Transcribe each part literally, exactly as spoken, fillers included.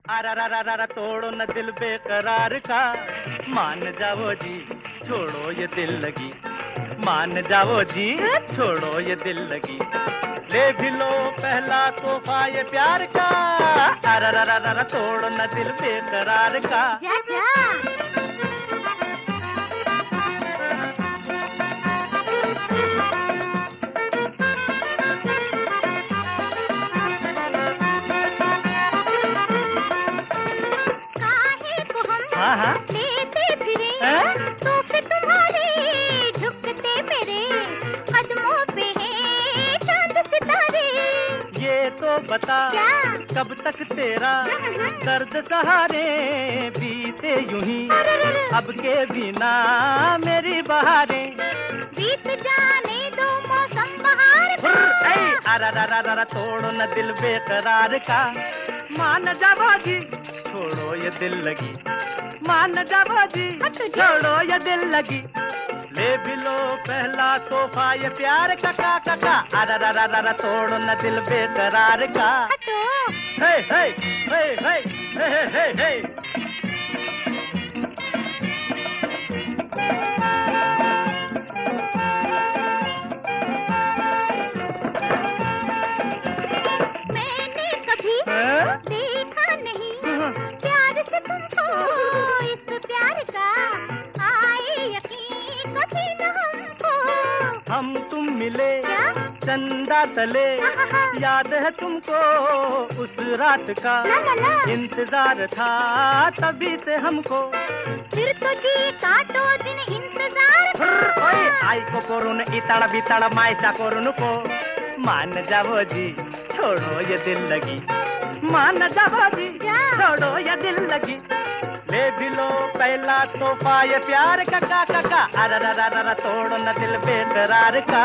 अरा रा रा रा तोड़ो न दिल बेकरार का, मान जाओ जी छोड़ो ये दिल लगी, मान जाओ जी छोड़ो ये दिल लगी, ले भी लो पहला तोहफा ये प्यार का, अरा रा रा रा तोड़ो न दिल बेकरार का। जा, जा। हाँ हाँ लेते फिरे तो फिर तुम्हारे झुकते मेरे कदमों पे हैं चांद सितारे। ये तो बता क्या? कब तक तेरा दर्द सहारे बीते यूं ही, अब के बिना मेरी बहारें बीत जाने दो मौसम बहार का। अरा रा रा रा तोड़ो न दिल बेकरार का, मान जा बाजी छोड़ो ये दिल लगी, मान जा बाजी छोड़ो ये दिल लगी, ले भी लो पहला तोहफा ये प्यार का का का का, अरा रा रा रा तोड़ो न दिल बेकरार का। हे हे हे हे हे हे हे मैंने कभी देखा नहीं प्यार से तुमको, इस प्यार का आए यकीन कभी न हमको। हम तुम मिले क्या? चंदा तले, याद है तुमको उस रात का, ना ना ना इंतजार था तभी से हमको, फिर तो जी काटो दिन इंतजार का। आई को कोरुन इताड़ा बिताड़ा मायचा कोरुन को, मान जाओ जी छोड़ो ये दिल लगी, मान जाओ जी छोड़ो ये दिल लगी, ले भी लो पहला तोहफा ये प्यार का का का का, अरा रा रा रा तोड़ो न दिल बेकरार का।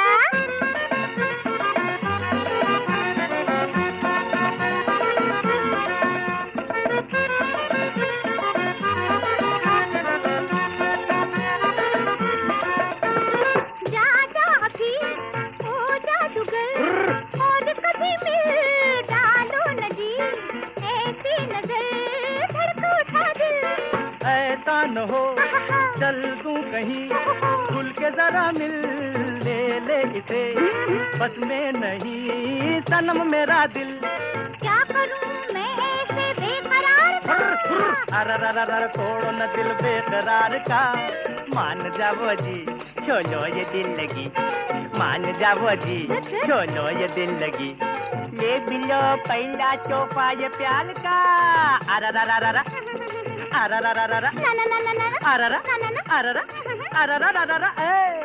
जा जा अभी ओ जादूगर, और कभी मिल डालो न जी, ऐसी नजर धड़क उठा दिल। ऐसा न हो चल दूं कहीं, खुल के जरा मिल ले ले इसे, बस में नहीं सनम मेरा दिल, क्या करूं मैं ऐसे बेकरार का। अरा रा रा रा तोड़ो न दिल बेकरार का, मान जाओ जी छोड़ो ये दिल लगी, मान जाओ जी छोड़ो ये दिल लगी, ले भी लो पहला तोहफा ये प्यार का, अरा रा रा रा रा अरा रा रा रा रा ना ना ना ना ना अरा रा ना ना ना अरा रा अरा रा रा रा ए